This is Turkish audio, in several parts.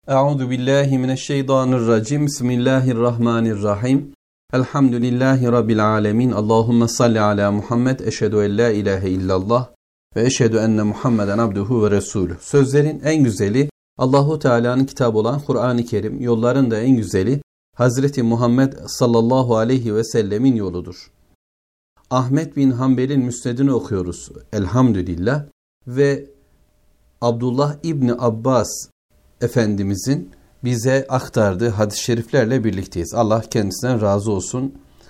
Euzu billahi mineşşeytanirracim. Bismillahirrahmanirrahim. Elhamdülillahi rabbil alamin. Allahumme salli ala Muhammed. Eşhedü en la ilahe illallah ve eşhedü enne Muhammeden abduhu ve resulü. Sözlerin en güzeli Allahu Teala'nın kitabı olan Kur'an-ı Kerim, yolların da en güzeli Hazreti Muhammed sallallahu aleyhi ve sellemin yoludur. Ahmet bin Hanbel'in müsnedini okuyoruz elhamdülillah ve Abdullah İbni Abbas Efendimizin bize aktardığı hadis-i şeriflerle birlikteyiz. Allah kendisinden razı olsun.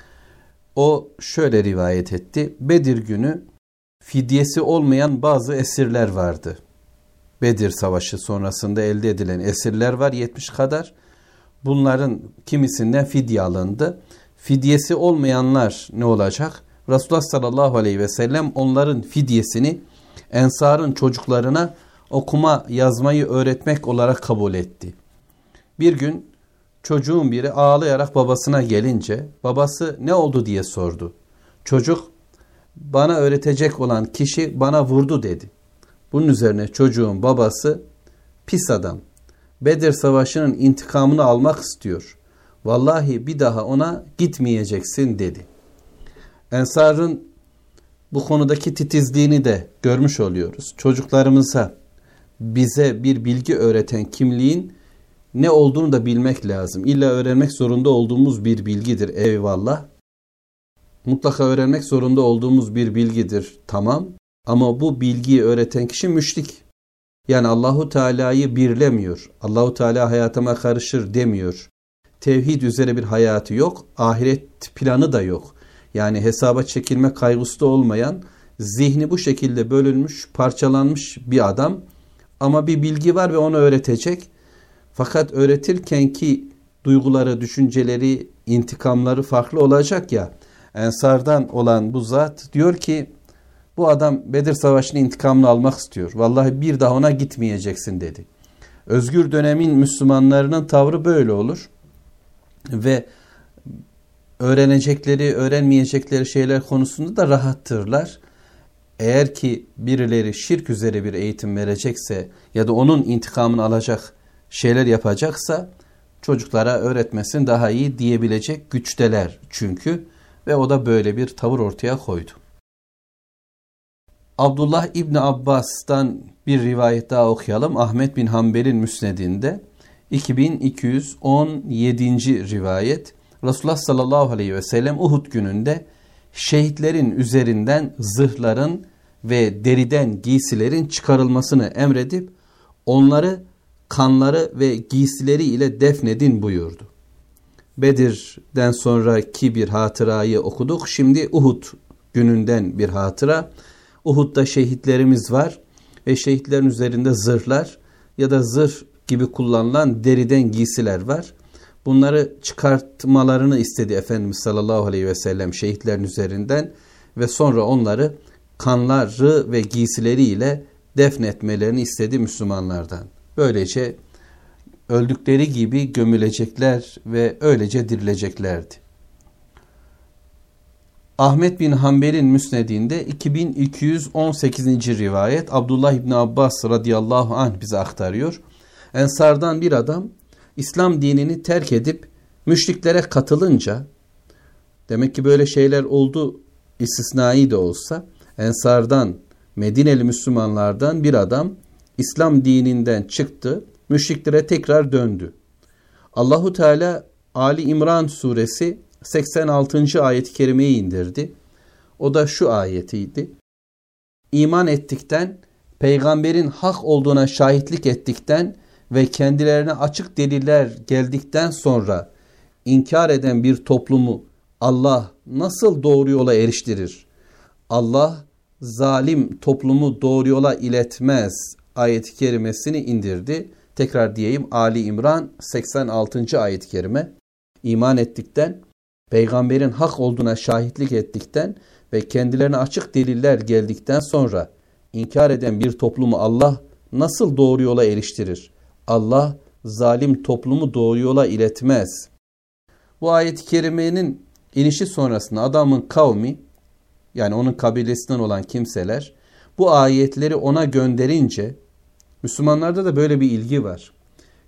O şöyle rivayet etti. Bedir günü fidyesi olmayan bazı esirler vardı. Bedir Savaşı sonrasında elde edilen esirler var 70 kadar. Bunların kimisinden fidye alındı. Fidyesi olmayanlar ne olacak? Resulullah sallallahu aleyhi ve sellem onların fidyesini Ensar'ın çocuklarına okuma yazmayı öğretmek olarak kabul etti. Bir gün çocuğun biri ağlayarak babasına gelince babası ne oldu diye sordu. Çocuk bana öğretecek olan kişi bana vurdu dedi. Bunun üzerine çocuğun babası pis adam. Bedir Savaşı'nın intikamını almak istiyor. Vallahi bir daha ona gitmeyeceksin dedi. Ensar'ın bu konudaki titizliğini de görmüş oluyoruz. Çocuklarımıza bize bir bilgi öğreten kimliğin ne olduğunu da bilmek lazım. İlla öğrenmek zorunda olduğumuz bir bilgidir. Eyvallah. Mutlaka öğrenmek zorunda olduğumuz bir bilgidir. Tamam. Ama bu bilgiyi öğreten kişi müşrik. Yani Allahu Teala'yı birlemiyor. Allahu Teala hayatıma karışır demiyor. Tevhid üzere bir hayatı yok. Ahiret planı da yok. Yani hesaba çekilme kaygısı da olmayan, zihni bu şekilde bölünmüş, parçalanmış bir adam. Ama bir bilgi var ve onu öğretecek. Fakat öğretirkenki duyguları, düşünceleri, intikamları farklı olacak ya. Ensardan olan bu zat diyor ki bu adam Bedir Savaşı'nın intikamını almak istiyor. Vallahi bir daha ona gitmeyeceksin dedi. Özgür dönemin Müslümanlarının tavrı böyle olur. Ve öğrenecekleri, öğrenmeyecekleri şeyler konusunda da rahattırlar. Eğer ki birileri şirk üzere bir eğitim verecekse ya da onun intikamını alacak şeyler yapacaksa çocuklara öğretmesin daha iyi diyebilecek güçteler çünkü ve o da böyle bir tavır ortaya koydu. Abdullah İbni Abbas'tan bir rivayet daha okuyalım. Ahmet bin Hanbel'in müsnedinde 2217. rivayet. Resulullah sallallahu aleyhi ve sellem Uhud gününde şehitlerin üzerinden zırhların ve deriden giysilerin çıkarılmasını emredip onları kanları ve giysileri ile defnedin buyurdu. Bedir'den sonraki bir hatırayı okuduk. Şimdi Uhud gününden bir hatıra. Uhud'da şehitlerimiz var ve şehitlerin üzerinde zırhlar ya da zırh gibi kullanılan deriden giysiler var. Bunları çıkartmalarını istedi Efendimiz sallallahu aleyhi ve sellem şehitlerin üzerinden ve sonra onları kanları ve giysileriyle defnetmelerini istedi Müslümanlardan. Böylece öldükleri gibi gömülecekler ve öylece dirileceklerdi. Ahmet bin Hanbel'in müsnedinde 2218. rivayet Abdullah İbni Abbas radıyallahu anh bize aktarıyor. Ensardan bir adam İslam dinini terk edip müşriklere katılınca, demek ki böyle şeyler oldu istisnai de olsa, Ensardan, Medineli Müslümanlardan bir adam İslam dininden çıktı, müşriklere tekrar döndü. Allahu Teala Ali İmran suresi 86. ayet-i kerimeyi indirdi. O da şu ayetiydi. İman ettikten, peygamberin hak olduğuna şahitlik ettikten ve kendilerine açık deliller geldikten sonra inkar eden bir toplumu Allah nasıl doğru yola eriştirir? Allah zalim toplumu doğru yola iletmez ayet-i kerimesini indirdi. Tekrar diyeyim, Ali İmran 86. ayet-i kerime. İman ettikten, peygamberin hak olduğuna şahitlik ettikten ve kendilerine açık deliller geldikten sonra inkar eden bir toplumu Allah nasıl doğru yola eriştirir? Allah zalim toplumu doğru yola iletmez. Bu ayet-i kerimenin inişi sonrasında adamın kavmi, yani onun kabilesinden olan kimseler bu ayetleri ona gönderince Müslümanlarda da böyle bir ilgi var.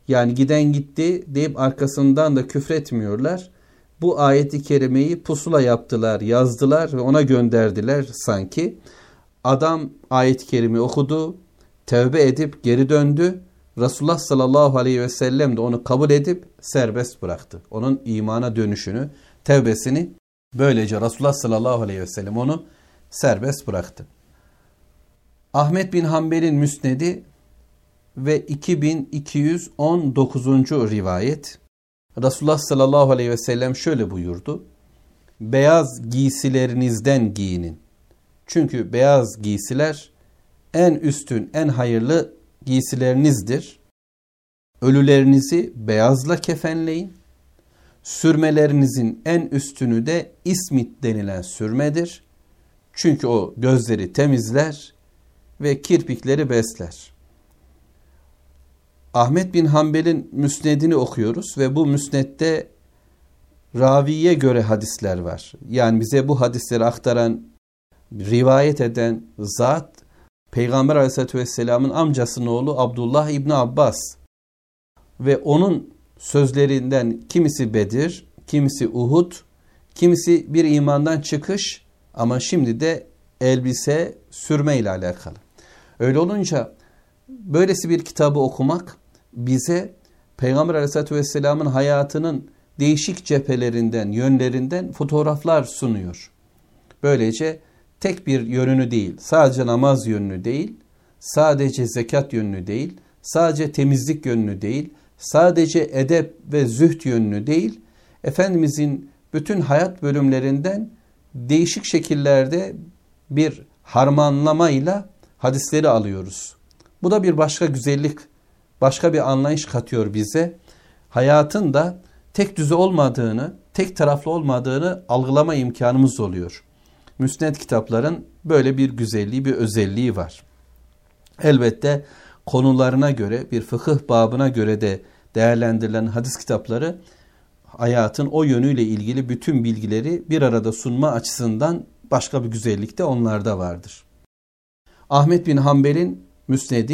Yani giden gitti deyip arkasından da küfretmiyorlar. Bu ayeti kerimeyi pusula yaptılar, yazdılar ve ona gönderdiler sanki. Adam ayet-i kerime okudu, tevbe edip geri döndü. Resulullah sallallahu aleyhi ve sellem de onu kabul edip serbest bıraktı. Onun imana dönüşünü, tevbesini böylece Resulullah sallallahu aleyhi ve sellem onu serbest bıraktı. Ahmet bin Hanbel'in müsnedi ve 2219. rivayet. Resulullah sallallahu aleyhi ve sellem şöyle buyurdu. Beyaz giysilerinizden giyinin. Çünkü beyaz giysiler en üstün, en hayırlı giysilerinizdir. Ölülerinizi beyazla kefenleyin. Sürmelerinizin en üstünü de ismit denilen sürmedir. Çünkü o gözleri temizler ve kirpikleri besler. Ahmet bin Hanbel'in müsnedini okuyoruz ve bu müsnette raviye göre hadisler var. Yani bize bu hadisleri aktaran, rivayet eden zat Peygamber Aleyhisselatü Vesselam'ın amcasının oğlu Abdullah İbni Abbas ve onun sözlerinden kimisi Bedir, kimisi Uhud, kimisi bir imandan çıkış ama şimdi de elbise sürme ile alakalı. Öyle olunca böylesi bir kitabı okumak bize Peygamber Aleyhisselatü Vesselam'ın hayatının değişik cephelerinden, yönlerinden fotoğraflar sunuyor. Böylece tek bir yönünü değil, sadece namaz yönünü değil, sadece zekat yönünü değil, sadece temizlik yönünü değil, sadece edep ve zühd yönünü değil, Efendimizin bütün hayat bölümlerinden değişik şekillerde bir harmanlamayla hadisleri alıyoruz. Bu da bir başka güzellik, başka bir anlayış katıyor bize. Hayatın da tek düze olmadığını, tek taraflı olmadığını algılama imkanımız oluyor. Müsned kitapların böyle bir güzelliği, bir özelliği var. Elbette konularına göre, bir fıkıh babına göre de değerlendirilen hadis kitapları hayatın o yönüyle ilgili bütün bilgileri bir arada sunma açısından başka bir güzellik de onlarda vardır. Ahmet bin Hanbel'in müsnedi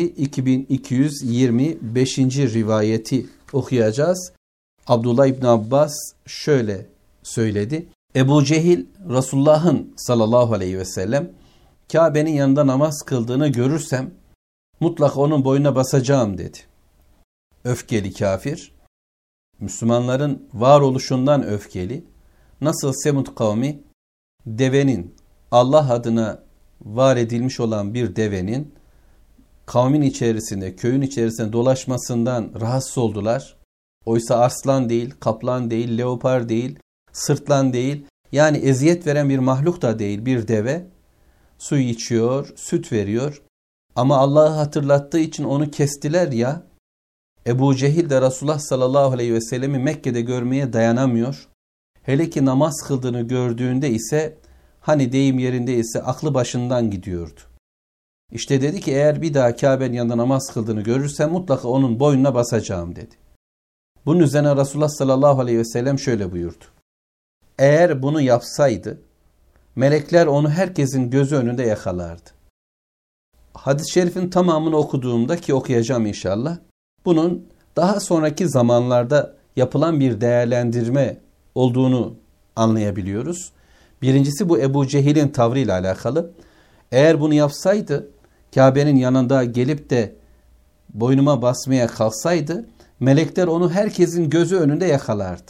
2225. rivayeti okuyacağız. Abdullah İbni Abbas şöyle söyledi. Ebu Cehil Resulullah'ın sallallahu aleyhi ve sellem Kabe'nin yanında namaz kıldığını görürsem mutlaka onun boynuna basacağım dedi. Öfkeli kafir, Müslümanların varoluşundan öfkeli, nasıl Semud kavmi devenin, Allah adına var edilmiş olan bir devenin kavmin içerisinde, köyün içerisinde dolaşmasından rahatsız oldular. Oysa arslan değil, kaplan değil, leopar değil, sırtlan değil, yani eziyet veren bir mahluk da değil, bir deve su içiyor, süt veriyor. Ama Allah'ı hatırlattığı için onu kestiler ya. Ebu Cehil de Resulullah sallallahu aleyhi ve sellemi Mekke'de görmeye dayanamıyor. Hele ki namaz kıldığını gördüğünde ise hani deyim yerinde ise aklı başından gidiyordu. İşte dedi ki eğer bir daha Kabe'nin yanında namaz kıldığını görürsem mutlaka onun boynuna basacağım dedi. Bunun üzerine Resulullah sallallahu aleyhi ve sellem şöyle buyurdu. Eğer bunu yapsaydı melekler onu herkesin gözü önünde yakalardı. Hadis-i şerifin tamamını okuduğumda ki okuyacağım inşallah, bunun daha sonraki zamanlarda yapılan bir değerlendirme olduğunu anlayabiliyoruz. Birincisi bu Ebu Cehil'in tavrıyla alakalı. Eğer bunu yapsaydı, Kabe'nin yanında gelip de boynuma basmaya kalksaydı, melekler onu herkesin gözü önünde yakalardı.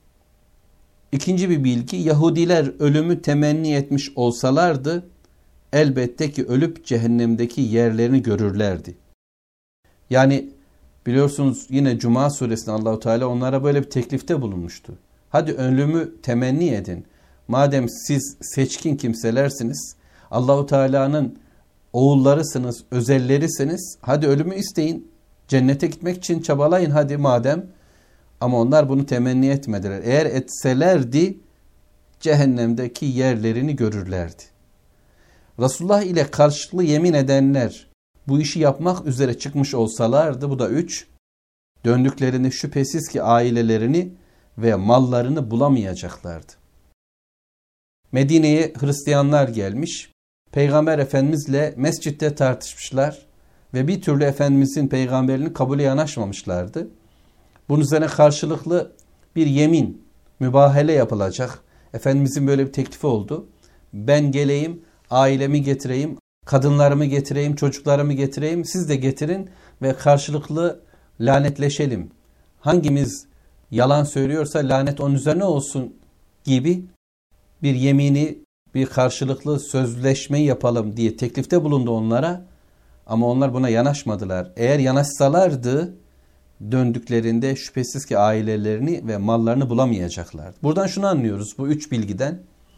İkinci bir bilgi, Yahudiler ölümü temenni etmiş olsalardı, elbette ki ölüp cehennemdeki yerlerini görürlerdi. Yani biliyorsunuz yine Cuma suresinde Allahu Teala onlara böyle bir teklifte bulunmuştu. Hadi ölümü temenni edin. Madem siz seçkin kimselersiniz, Allahu Teala'nın oğullarısınız, özellerisiniz. Hadi ölümü isteyin. Cennete gitmek için çabalayın hadi madem. Ama onlar bunu temenni etmediler. Eğer etselerdi cehennemdeki yerlerini görürlerdi. Resulullah ile karşılıklı yemin edenler bu işi yapmak üzere çıkmış olsalardı, bu da 3, döndüklerinde şüphesiz ki ailelerini ve mallarını bulamayacaklardı. Medine'ye Hristiyanlar gelmiş, Peygamber Efendimizle mescitte tartışmışlar ve bir türlü Efendimizin peygamberliğini kabule yanaşmamışlardı. Bunun üzerine karşılıklı bir yemin, mübahale yapılacak. Efendimizin böyle bir teklifi oldu. Ben geleyim, ailemi getireyim, kadınlarımı getireyim, çocuklarımı getireyim, siz de getirin ve karşılıklı lanetleşelim. Hangimiz yalan söylüyorsa lanet onun üzerine olsun gibi bir yemini, bir karşılıklı sözleşmeyi yapalım diye teklifte bulundu onlara. Ama onlar buna yanaşmadılar. Eğer yanaşsalardı döndüklerinde şüphesiz ki ailelerini ve mallarını bulamayacaklardı. Buradan şunu anlıyoruz bu 3 bilgiden.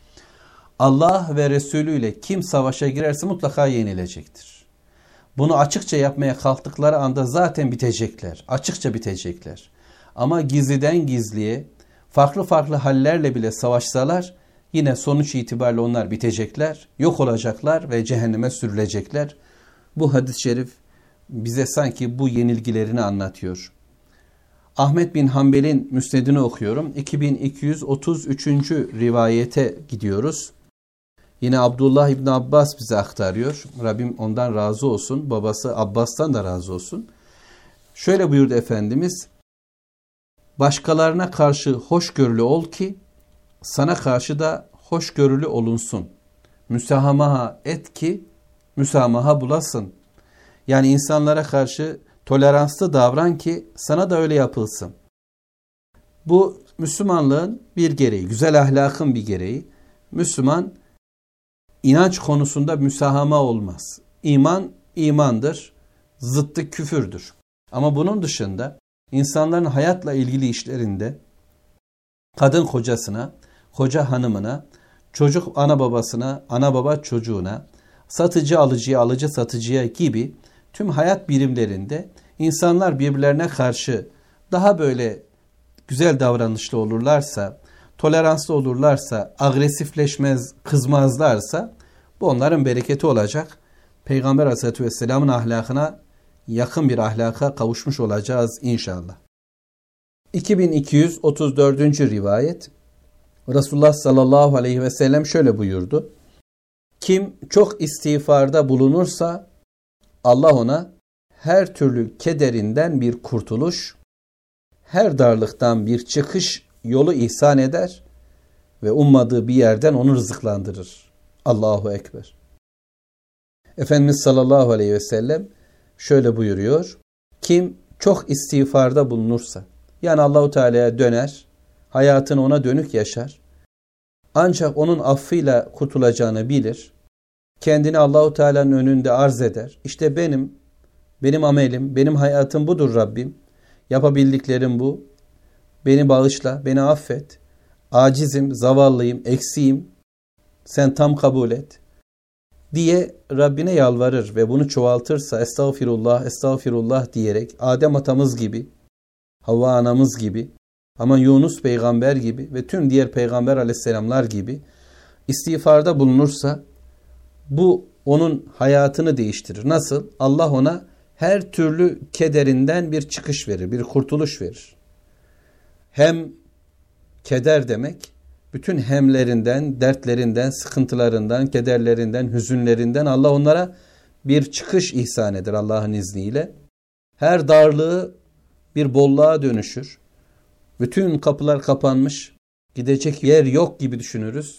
Allah ve Resulü ile kim savaşa girerse mutlaka yenilecektir. Bunu açıkça yapmaya kalktıkları anda zaten bitecekler. Açıkça bitecekler. Ama gizliden gizliye farklı farklı hallerle bile savaşsalar yine sonuç itibariyle onlar bitecekler, yok olacaklar ve cehenneme sürülecekler. Bu hadis-i şerif bize sanki bu yenilgilerini anlatıyor. Ahmet bin Hanbel'in müsnedini okuyorum. 2233. rivayete gidiyoruz. Yine Abdullah İbni Abbas bize aktarıyor. Rabbim ondan razı olsun. Babası Abbas'tan da razı olsun. Şöyle buyurdu Efendimiz. Başkalarına karşı hoşgörülü ol ki sana karşı da hoşgörülü olunsun. Müsamaha et ki müsamaha bulasın. Yani insanlara karşı toleranslı davran ki sana da öyle yapılsın. Bu Müslümanlığın bir gereği, güzel ahlakın bir gereği. Müslüman inanç konusunda müsamaha olmaz. İman imandır, zıttı küfürdür. Ama bunun dışında insanların hayatla ilgili işlerinde kadın kocasına, koca hanımına, çocuk ana babasına, ana baba çocuğuna, satıcı alıcıya, alıcı satıcıya gibi tüm hayat birimlerinde insanlar birbirlerine karşı daha böyle güzel davranışlı olurlarsa, toleranslı olurlarsa, agresifleşmez, kızmazlarsa bu onların bereketi olacak. Peygamber Aleyhisselatü Vesselam'ın ahlakına yakın bir ahlaka kavuşmuş olacağız inşallah. 2234. rivayet Resulullah sallallahu aleyhi ve sellem şöyle buyurdu. Kim çok istiğfarda bulunursa Allah ona her türlü kederinden bir kurtuluş, her darlıktan bir çıkış yolu ihsan eder ve ummadığı bir yerden onu rızıklandırır. Allahu Ekber. Efendimiz sallallahu aleyhi ve sellem şöyle buyuruyor. Kim çok istiğfarda bulunursa, yani Allahu Teala'ya döner, hayatını ona dönük yaşar, ancak onun affıyla kurtulacağını bilir, kendini Allahu Teala'nın önünde arz eder. İşte benim amelim, benim hayatım budur Rabbim. Yapabildiklerim bu. Beni bağışla, beni affet. Acizim, zavallıyım, eksiğim. Sen tam kabul et. Diye Rabbine yalvarır ve bunu çoğaltırsa estağfirullah, estağfirullah diyerek Adem atamız gibi, Havva anamız gibi, ama Yunus peygamber gibi ve tüm diğer peygamber aleyhisselamlar gibi istiğfarda bulunursa bu onun hayatını değiştirir. Nasıl? Allah ona her türlü kederinden bir çıkış verir, bir kurtuluş verir. Hem keder demek, bütün hemlerinden, dertlerinden, sıkıntılarından, kederlerinden, hüzünlerinden Allah onlara bir çıkış ihsan eder Allah'ın izniyle. Her darlığı bir bolluğa dönüşür. Bütün kapılar kapanmış, gidecek yer yok gibi düşünürüz.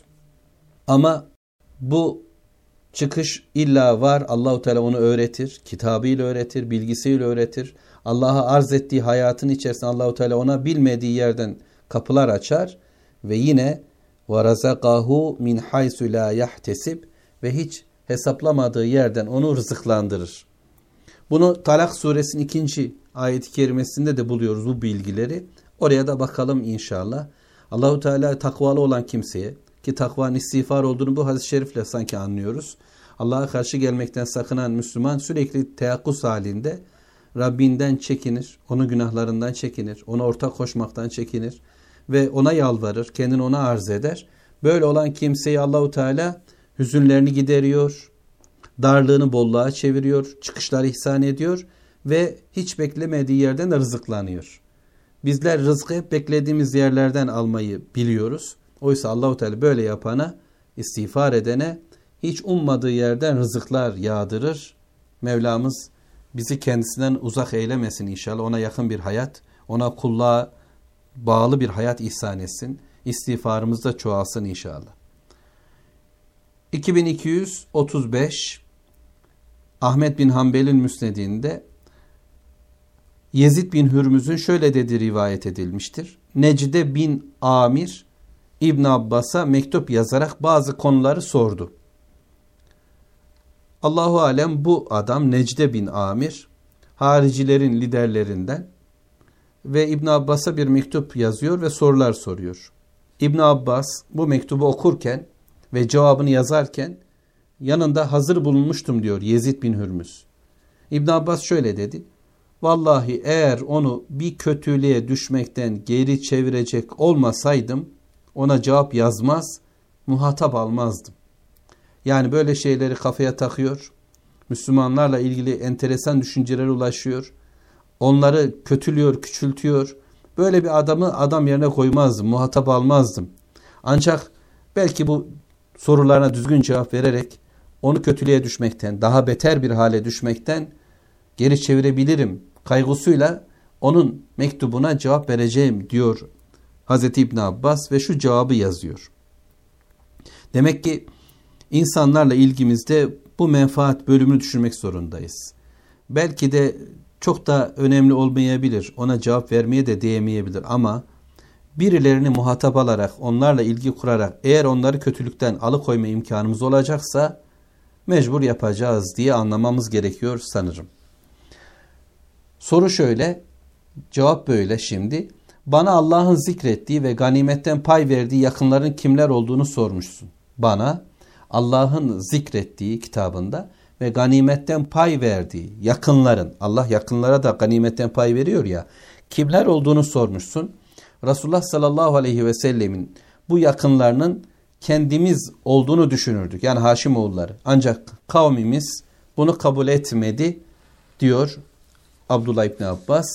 Ama bu çıkış illa var. Allahu Teala onu öğretir, kitabıyla öğretir, bilgisiyle öğretir. Allah'a arz ettiği hayatın içerisinde Allahu Teala ona bilmediği yerden kapılar açar ve yine وَرَزَقَهُ مِنْ حَيْسُ لَا يَحْتَسِبْ ve hiç hesaplamadığı yerden onu rızıklandırır. Bunu Talak suresinin 2. ayet-i kerimesinde de buluyoruz bu bilgileri. Oraya da bakalım inşallah. Allahu Teala takvalı olan kimseye, ki takvanın istiğfar olduğunu bu hadis-i şerifle sanki anlıyoruz. Allah'a karşı gelmekten sakınan Müslüman sürekli teyakkuz halinde Rabbinden çekinir, onun günahlarından çekinir, ona ortak koşmaktan çekinir ve ona yalvarır, kendini ona arz eder. Böyle olan kimseyi Allahu Teala hüzünlerini gideriyor, darlığını bolluğa çeviriyor, çıkışlar ihsan ediyor ve hiç beklemediği yerden de rızıklanıyor. Bizler rızkı hep beklediğimiz yerlerden almayı biliyoruz. Oysa Allahu Teala böyle yapana, istiğfar edene hiç ummadığı yerden rızıklar yağdırır. Mevlamız bizi kendisinden uzak eylemesin inşallah. Ona yakın bir hayat, Ona kulluğa bağlı bir hayat ihsan etsin. İstiğfarımız da çoğalsın inşallah. 2235 Ahmet bin Hanbel'in müsnedinde Yezid bin Hürmüz'ün şöyle dediği rivayet edilmiştir. Necde bin Amir İbn Abbas'a mektup yazarak bazı konuları sordu. Allahu alem bu adam Necde bin Amir haricilerin liderlerinden ve İbn Abbas'a bir mektup yazıyor ve sorular soruyor. İbn Abbas bu mektubu okurken ve cevabını yazarken yanında hazır bulunmuştum diyor Yezid bin Hürmüz. İbn Abbas şöyle dedi. Vallahi eğer onu bir kötülüğe düşmekten geri çevirecek olmasaydım ona cevap yazmaz, muhatap almazdım. Yani böyle şeyleri kafaya takıyor, Müslümanlarla ilgili enteresan düşüncelere ulaşıyor, onları kötülüyor, küçültüyor. Böyle bir adamı adam yerine koymazdım, muhatap almazdım. Ancak belki bu sorularına düzgün cevap vererek onu kötülüğe düşmekten, daha beter bir hale düşmekten geri çevirebilirim kaygısıyla onun mektubuna cevap vereceğim diyor Hazreti İbn Abbas ve şu cevabı yazıyor. Demek ki insanlarla ilgimizde bu menfaat bölümünü düşünmek zorundayız. Belki de çok da önemli olmayabilir, ona cevap vermeye de değmeyebilir ama birilerini muhatap alarak, onlarla ilgi kurarak eğer onları kötülükten alıkoyma imkanımız olacaksa mecbur yapacağız diye anlamamız gerekiyor sanırım. Soru şöyle, cevap böyle şimdi. Bana Allah'ın zikrettiği ve ganimetten pay verdiği yakınların kimler olduğunu sormuşsun. Bana Allah'ın zikrettiği kitabında ve ganimetten pay verdiği yakınların, Allah yakınlara da ganimetten pay veriyor ya, kimler olduğunu sormuşsun. Resulullah sallallahu aleyhi ve sellemin bu yakınlarının kendimiz olduğunu düşünürdük. Yani Haşimoğulları. Ancak kavmimiz bunu kabul etmedi diyor Abdullah İbni Abbas.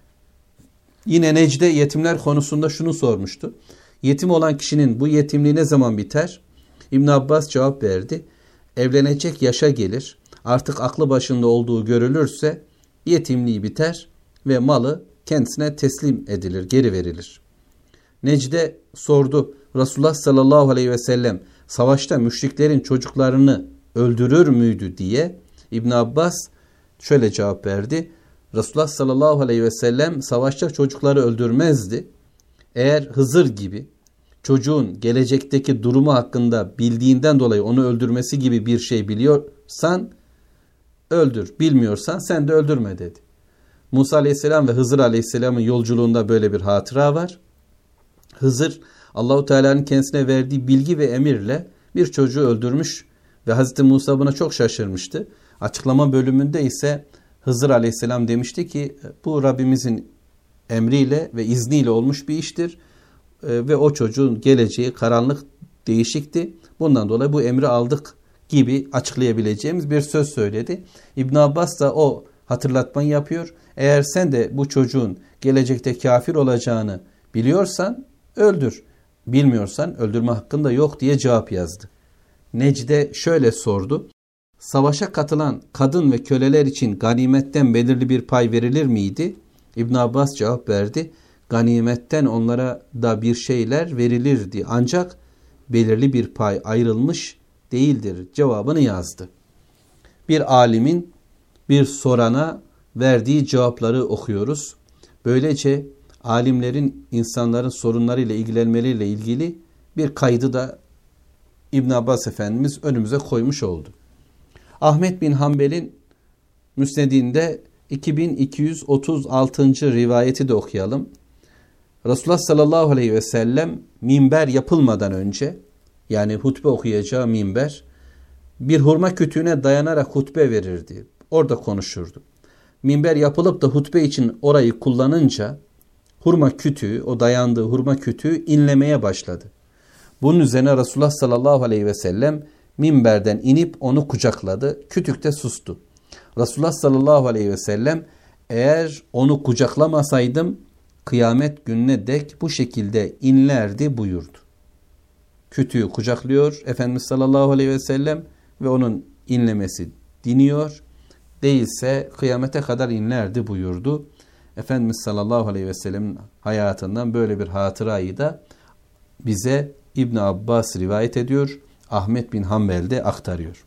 Yine Necde yetimler konusunda şunu sormuştu. Yetim olan kişinin bu yetimliği ne zaman biter? İbn Abbas cevap verdi. Evlenecek yaşa gelir. Artık aklı başında olduğu görülürse yetimliği biter ve malı kendisine teslim edilir, geri verilir. Necde sordu. Resulullah sallallahu aleyhi ve sellem savaşta müşriklerin çocuklarını öldürür müydü diye İbn Abbas şöyle cevap verdi. Resulullah sallallahu aleyhi ve sellem savaşta çocukları öldürmezdi. Eğer Hızır gibi çocuğun gelecekteki durumu hakkında bildiğinden dolayı onu öldürmesi gibi bir şey biliyorsan öldür. Bilmiyorsan sen de öldürme dedi. Musa aleyhisselam ve Hızır aleyhisselamın yolculuğunda böyle bir hatıra var. Hızır Allahu Teala'nın kendisine verdiği bilgi ve emirle bir çocuğu öldürmüş ve Hazreti Musa buna çok şaşırmıştı. Açıklama bölümünde ise Hızır aleyhisselam demişti ki bu Rabbimizin emriyle ve izniyle olmuş bir iştir ve o çocuğun geleceği karanlık, değişikti. Bundan dolayı bu emri aldık gibi açıklayabileceğimiz bir söz söyledi. İbn Abbas da o hatırlatmayı yapıyor. Eğer sen de bu çocuğun gelecekte kafir olacağını biliyorsan öldür. Bilmiyorsan öldürme hakkın da yok diye cevap yazdı. Necde şöyle sordu. Savaşa katılan kadın ve köleler için ganimetten belirli bir pay verilir miydi? İbn Abbas cevap verdi. Ganimetten onlara da bir şeyler verilirdi. Ancak belirli bir pay ayrılmış değildir cevabını yazdı. Bir alimin bir sorana verdiği cevapları okuyoruz. Böylece alimlerin insanların sorunlarıyla ilgilenmeleriyle ilgili bir kaydı da İbn Abbas Efendimiz önümüze koymuş oldu. Ahmet bin Hanbel'in müsnedinde 2236. rivayeti de okuyalım. Resulullah sallallahu aleyhi ve sellem minber yapılmadan önce, yani hutbe okuyacağı minber, bir hurma kütüğüne dayanarak hutbe verirdi. Orada konuşurdu. Minber yapılıp da hutbe için orayı kullanınca hurma kütüğü, o dayandığı hurma kütüğü inlemeye başladı. Bunun üzerine Resulullah sallallahu aleyhi ve sellem minberden inip onu kucakladı. Kütük de sustu. Resulullah sallallahu aleyhi ve sellem eğer onu kucaklamasaydım kıyamet gününe dek bu şekilde inlerdi buyurdu. Kütüğü kucaklıyor Efendimiz sallallahu aleyhi ve sellem ve onun inlemesi diniyor. Değilse kıyamete kadar inlerdi buyurdu. Efendimiz sallallahu aleyhi ve sellem'in hayatından böyle bir hatırayı da bize İbn Abbas rivayet ediyor. Ahmet bin Hanbel de aktarıyor.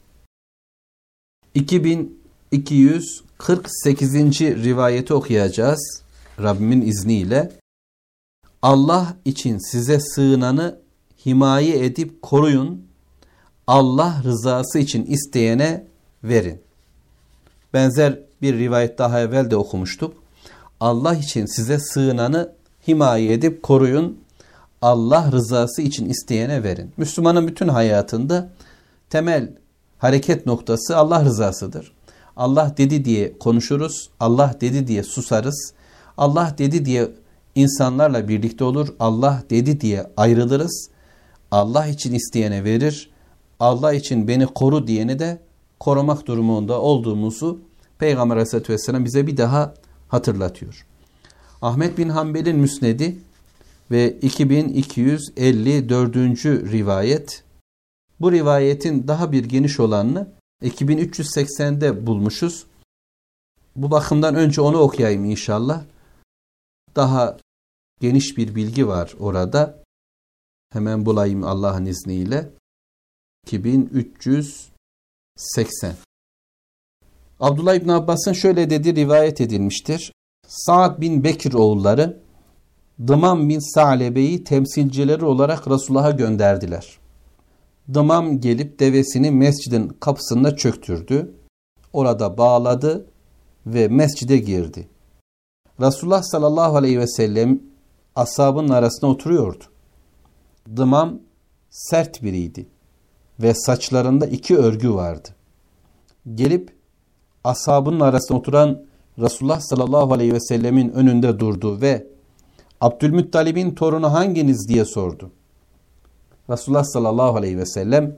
2248. rivayeti okuyacağız Rabbimin izniyle. Allah için size sığınanı himaye edip koruyun. Allah rızası için isteyene verin. Benzer bir rivayet daha evvel de okumuştuk. Allah için size sığınanı himaye edip koruyun. Allah rızası için isteyene verin. Müslümanın bütün hayatında temel hareket noktası Allah rızasıdır. Allah dedi diye konuşuruz. Allah dedi diye susarız. Allah dedi diye insanlarla birlikte olur. Allah dedi diye ayrılırız. Allah için isteyene verir. Allah için beni koru diyeni de korumak durumunda olduğumuzu Peygamber Aleyhisselatü Vesselam bize bir daha hatırlatıyor. Ahmet bin Hanbel'in müsnedi ve 2254. rivayet. Bu rivayetin daha bir geniş olanını 2380'de bulmuşuz. Bu bakımdan önce onu okuyayım inşallah. Daha geniş bir bilgi var orada. Hemen bulayım Allah'ın izniyle. 2380. Abdullah İbn Abbas'ın şöyle dediği rivayet edilmiştir. Sa'd bin Bekir oğulları Dımam bin Sa'lebe'yi temsilcileri olarak Resulullah'a gönderdiler. Dımam gelip devesini mescidin kapısında çöktürdü. Orada bağladı ve mescide girdi. Resulullah sallallahu aleyhi ve sellem ashabının arasında oturuyordu. Dımam sert biriydi ve saçlarında 2 örgü vardı. Gelip ashabının arasında oturan Resulullah sallallahu aleyhi ve sellemin önünde durdu ve Abdülmuttalib'in torunu hanginiz diye sordu. Resulullah sallallahu aleyhi ve sellem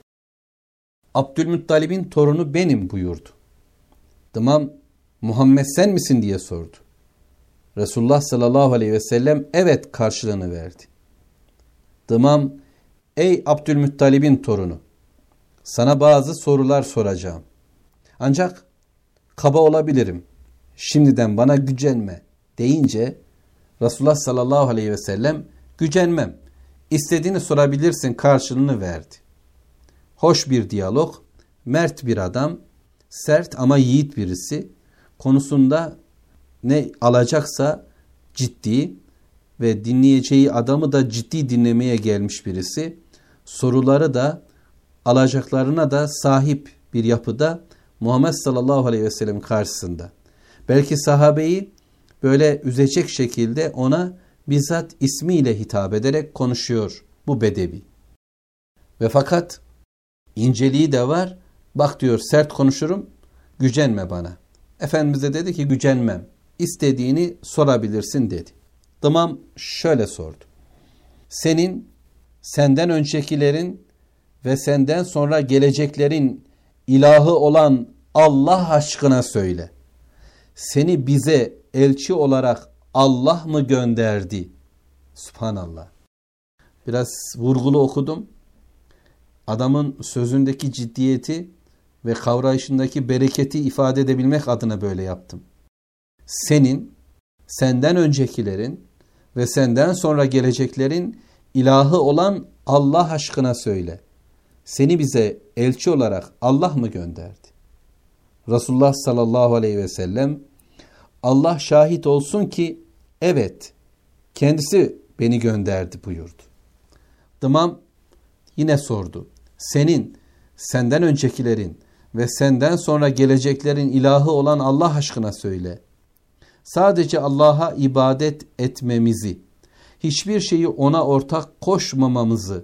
Abdülmuttalib'in torunu benim buyurdu. Dımam Muhammed sen misin diye sordu. Resulullah sallallahu aleyhi ve sellem evet karşılığını verdi. Dımam ey Abdülmuttalib'in torunu sana bazı sorular soracağım. Ancak kaba olabilirim. Şimdiden bana gücenme deyince Resulullah sallallahu aleyhi ve sellem gücenmem. İstediğini sorabilirsin karşılığını verdi. Hoş bir diyalog, mert bir adam, sert ama yiğit birisi, konusunda ne alacaksa ciddi ve dinleyeceği adamı da ciddi dinlemeye gelmiş birisi, soruları da alacaklarına da sahip bir yapıda Muhammed sallallahu aleyhi ve sellem karşısında. Belki sahabeyi böyle üzecek şekilde ona bizzat ismiyle hitap ederek konuşuyor bu bedevi. Ve fakat inceliği de var. Bak diyor sert konuşurum, gücenme bana. Efendimiz de dedi ki gücenmem. İstediğini sorabilirsin dedi. Dımam şöyle sordu. Senin, senden öncekilerin ve senden sonra geleceklerin ilahı olan Allah aşkına söyle. Seni bize elçi olarak Allah mı gönderdi? Subhanallah. Biraz vurgulu okudum. Adamın sözündeki ciddiyeti ve kavrayışındaki bereketi ifade edebilmek adına böyle yaptım. Senin, senden öncekilerin ve senden sonra geleceklerin ilahı olan Allah aşkına söyle. Seni bize elçi olarak Allah mı gönderdi? Resulullah sallallahu aleyhi ve sellem Allah şahit olsun ki evet kendisi beni gönderdi buyurdu. Dımam yine sordu. Senin, senden öncekilerin ve senden sonra geleceklerin ilahı olan Allah aşkına söyle. Sadece Allah'a ibadet etmemizi, hiçbir şeyi ona ortak koşmamamızı,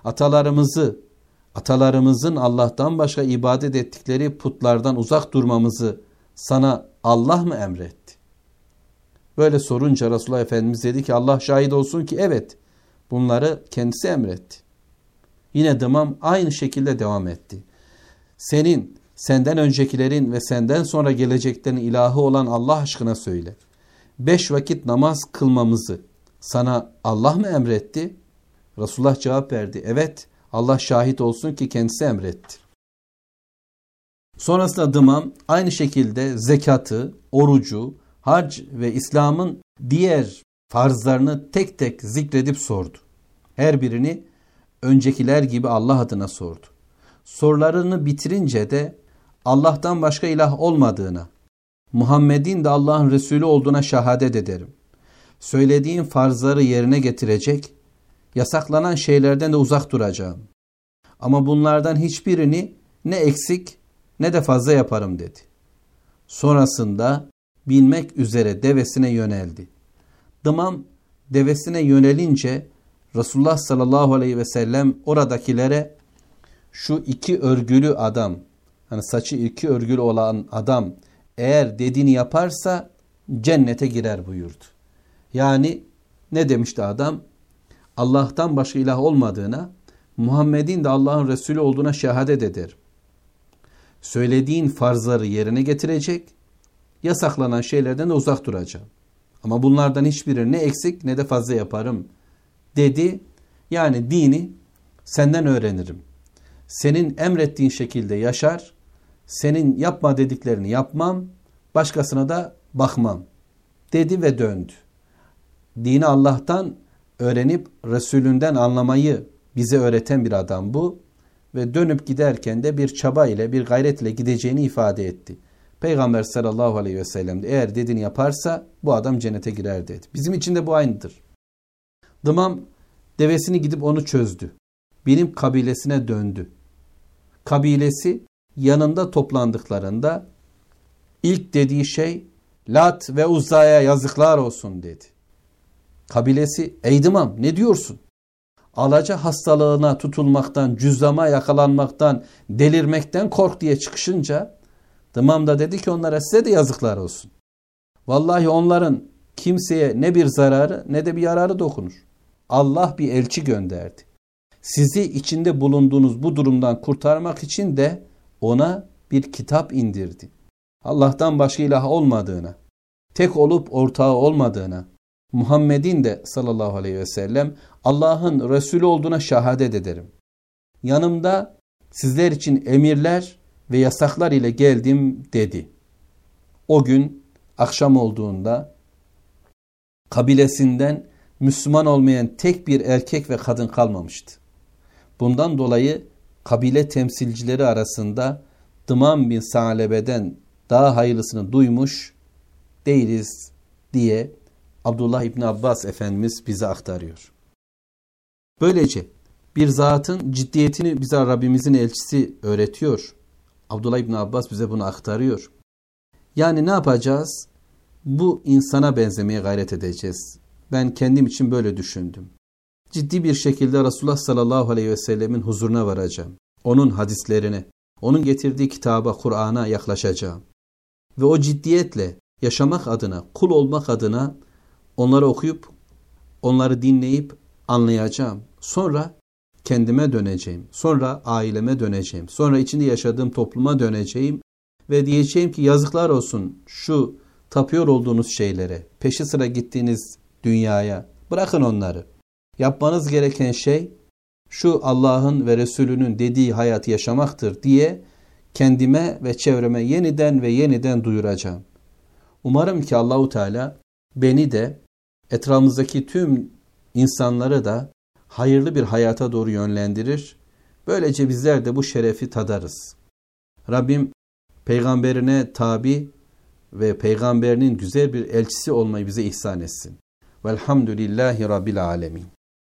atalarımızın Allah'tan başka ibadet ettikleri putlardan uzak durmamızı sana Allah mı emretti? Böyle sorunca Resulullah Efendimiz dedi ki Allah şahit olsun ki evet bunları kendisi emretti. Yine Dımam aynı şekilde devam etti. Senin, senden öncekilerin ve senden sonra geleceklerin ilahı olan Allah aşkına söyle. 5 vakit namaz kılmamızı sana Allah mı emretti? Resulullah cevap verdi. Evet Allah şahit olsun ki kendisi emretti. Sonrasında Dımam aynı şekilde zekatı, orucu, hac ve İslam'ın diğer farzlarını tek tek zikredip sordu. Her birini öncekiler gibi Allah adına sordu. Sorularını bitirince de Allah'tan başka ilah olmadığına, Muhammed'in de Allah'ın Resulü olduğuna şehadet ederim. Söylediğin farzları yerine getirecek, yasaklanan şeylerden de uzak duracağım. Ama bunlardan hiçbirini ne eksik ne de fazla yaparım dedi. Sonrasında binmek üzere devesine yöneldi. Dımam devesine yönelince Resulullah sallallahu aleyhi ve sellem oradakilere şu iki örgülü adam, hani saçı iki örgülü olan adam eğer dediğini yaparsa cennete girer buyurdu. Yani ne demişti adam? Allah'tan başka ilah olmadığına, Muhammed'in de Allah'ın Resulü olduğuna şehadet ederim. Söylediğin farzları yerine getirecek, yasaklanan şeylerden de uzak duracağım. Ama bunlardan hiçbiri ne eksik ne de fazla yaparım dedi. Yani dini senden öğrenirim. Senin emrettiğin şekilde yaşar, senin yapma dediklerini yapmam, başkasına da bakmam dedi ve döndü. Dini Allah'tan öğrenip Resulünden anlamayı bize öğreten bir adam bu ve dönüp giderken de bir çaba ile bir gayretle gideceğini ifade etti. Peygamber sallallahu aleyhi ve sellem de eğer dediğini yaparsa bu adam cennete girer dedi. Bizim için de bu aynıdır. Dımam devesini gidip onu çözdü. Benim kabilesine döndü. Kabilesi yanında toplandıklarında ilk dediği şey Lat ve Uzza'ya yazıklar olsun dedi. Kabilesi ey Dımam ne diyorsun? Alaca hastalığına tutulmaktan, cüzdama yakalanmaktan, delirmekten kork diye çıkışınca Dımam da dedi ki onlara size de yazıklar olsun. Vallahi onların kimseye ne bir zararı ne de bir yararı dokunur. Allah bir elçi gönderdi. Sizi içinde bulunduğunuz bu durumdan kurtarmak için de ona bir kitap indirdi. Allah'tan başka ilah olmadığına, tek olup ortağı olmadığına, Muhammed'in de sallallahu aleyhi ve sellem Allah'ın Resulü olduğuna şehadet ederim. Yanımda sizler için emirler ve yasaklar ile geldim dedi. O gün akşam olduğunda kabilesinden Müslüman olmayan tek bir erkek ve kadın kalmamıştı. Bundan dolayı kabile temsilcileri arasında Dımam bin Sa'lebe'den daha hayırlısını duymuş değiliz diye Abdullah İbni Abbas Efendimiz bize aktarıyor. Böylece bir zatın ciddiyetini bize Rabbimizin elçisi öğretiyor. Abdullah İbni Abbas bize bunu aktarıyor. Yani ne yapacağız? Bu insana benzemeye gayret edeceğiz. Ben kendim için böyle düşündüm. Ciddi bir şekilde Resulullah sallallahu aleyhi ve sellemin huzuruna varacağım. Onun hadislerine, onun getirdiği kitaba, Kur'an'a yaklaşacağım. Ve o ciddiyetle yaşamak adına, kul olmak adına onları okuyup, onları dinleyip anlayacağım. Sonra kendime döneceğim. Sonra aileme döneceğim. Sonra içinde yaşadığım topluma döneceğim. Ve diyeceğim ki yazıklar olsun şu tapıyor olduğunuz şeylere, peşi sıra gittiğiniz dünyaya. Bırakın onları. Yapmanız gereken şey şu Allah'ın ve Resulünün dediği hayatı yaşamaktır diye kendime ve çevreme yeniden ve yeniden duyuracağım. Umarım ki Allahu Teala beni de etrafımızdaki tüm insanları da hayırlı bir hayata doğru yönlendirir. Böylece bizler de bu şerefi tadarız. Rabbim peygamberine tabi ve peygamberinin güzel bir elçisi olmayı bize ihsan etsin. Velhamdülillahi Rabbil alemin.